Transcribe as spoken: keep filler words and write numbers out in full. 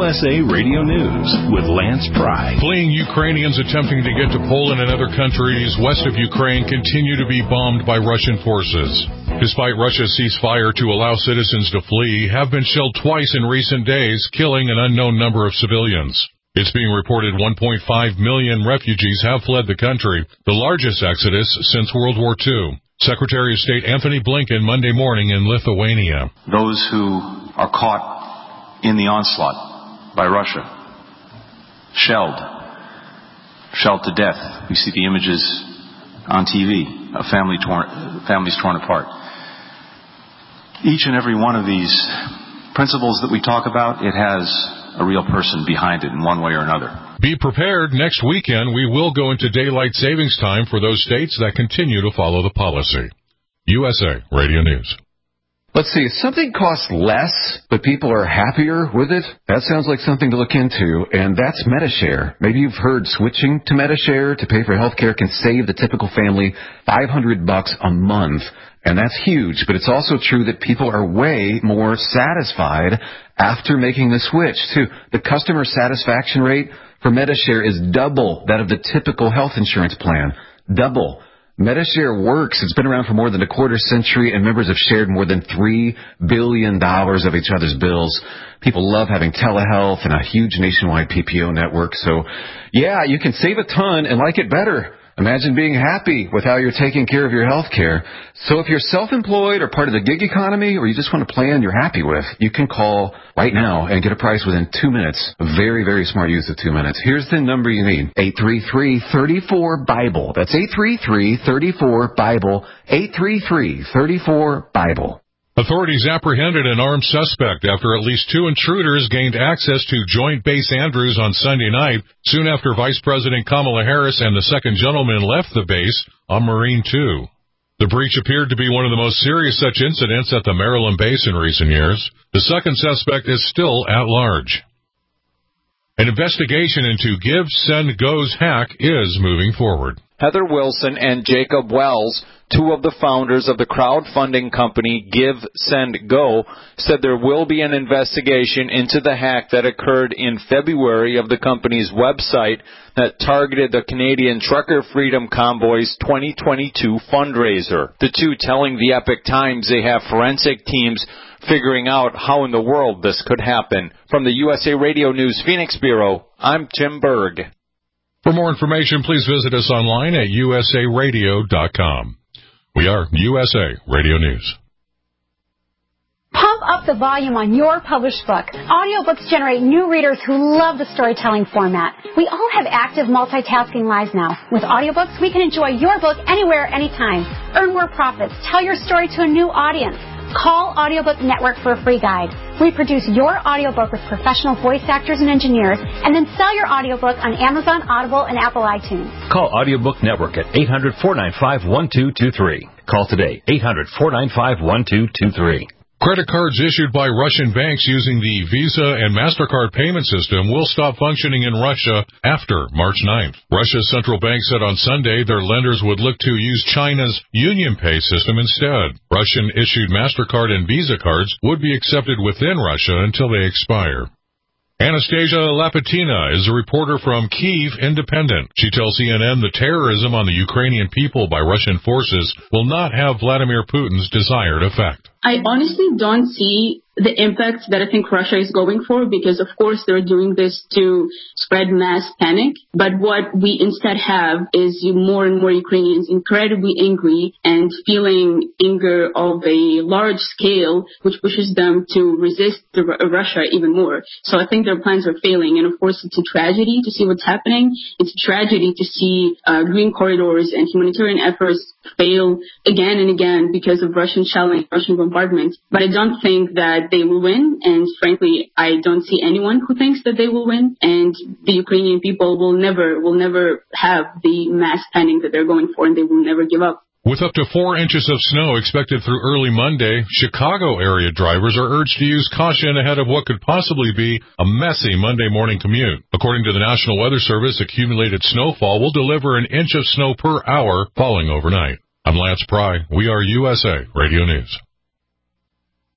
S A Radio News with Lance Pry. Fleeing Ukrainians attempting to get to Poland and other countries west of Ukraine continue to be bombed by Russian forces. Despite Russia's ceasefire to allow citizens to flee, have been shelled twice in recent days, killing an unknown number of civilians. It's being reported one point five million refugees have fled the country, the largest exodus since World War Two. Secretary of State Antony Blinken Monday morning in Lithuania. Those who are caught in the onslaught by Russia, shelled, shelled to death. We see the images on T V of family torn, families torn apart. Each and every one of these principles that we talk about, it has a real person behind it in one way or another. Be prepared. Next weekend, we will go into daylight savings time for those states that continue to follow the policy. U S A Radio News. Let's see, if something costs less, but people are happier with it, that sounds like something to look into, and that's Medi-Share. Maybe you've heard switching to Medi-Share to pay for health care can save the typical family five hundred bucks a month, and that's huge, but it's also true that people are way more satisfied after making the switch, too. The customer satisfaction rate for Medi-Share is double that of the typical health insurance plan. Double. Medi-Share works. It's been around for more than a quarter century, and members have shared more than three billion dollars of each other's bills. People love having telehealth and a huge nationwide P P O network. So, yeah, you can save a ton and like it better. Imagine being happy with how you're taking care of your health care. So if you're self-employed or part of the gig economy, or you just want a plan you're happy with, you can call right now and get a price within two minutes. A very, very smart use of two minutes. Here's the number you need. eight three three, three four, BIBLE. That's eight three three, three four, BIBLE. eight three three, three four, BIBLE. Authorities apprehended an armed suspect after at least two intruders gained access to Joint Base Andrews on Sunday night, soon after Vice President Kamala Harris and the second gentleman left the base on Marine two. The breach appeared to be one of the most serious such incidents at the Maryland base in recent years. The second suspect is still at large. An investigation into Give, Send, Go's hack is moving forward. Heather Wilson and Jacob Wells, two of the founders of the crowdfunding company Give, Send, Go, said there will be an investigation into the hack that occurred in February of the company's website that targeted the Canadian Trucker Freedom Convoy's twenty twenty-two fundraiser. The two telling the Epic Times they have forensic teams figuring out how in the world this could happen. From the U S A Radio News Phoenix Bureau, I'm Tim Berg. For more information, please visit us online at U S A radio dot com. We are U S A Radio News. Pump up the volume on your published book. Audiobooks generate new readers who love the storytelling format. We all have active multitasking lives now. With audiobooks, we can enjoy your book anywhere, anytime. Earn more profits. Tell your story to a new audience. Call Audiobook Network for a free guide. Reproduce your audiobook with professional voice actors and engineers, and then sell your audiobook on Amazon, Audible, and Apple iTunes. Call Audiobook Network at eight hundred, four nine five, one two two three. Call today, eight hundred, four nine five, one two two three. Credit cards issued by Russian banks using the Visa and MasterCard payment system will stop functioning in Russia after March ninth. Russia's central bank said on Sunday their lenders would look to use China's UnionPay system instead. Russian-issued MasterCard and Visa cards would be accepted within Russia until they expire. Anastasia Lapatina is a reporter from Kyiv Independent. She tells C N N the terrorism on the Ukrainian people by Russian forces will not have Vladimir Putin's desired effect. I honestly don't see the impact that I think Russia is going for, because of course they're doing this to spread mass panic. But what we instead have is more and more Ukrainians incredibly angry and feeling anger of a large scale, which pushes them to resist the, uh, Russia even more. So I think their plans are failing. And of course, it's a tragedy to see what's happening. It's a tragedy to see uh, green corridors and humanitarian efforts fail again and again because of Russian shelling, Russian bombardment. But I don't think that they will win. And frankly, I don't see anyone who thinks that they will win. And the Ukrainian people will never, will never have the mass panic that they're going for, and they will never give up. With up to four inches of snow expected through early Monday, Chicago area drivers are urged to use caution ahead of what could possibly be a messy Monday morning commute. According to the National Weather Service, accumulated snowfall will deliver an inch of snow per hour falling overnight. I'm Lance Pry. We are U S A Radio News.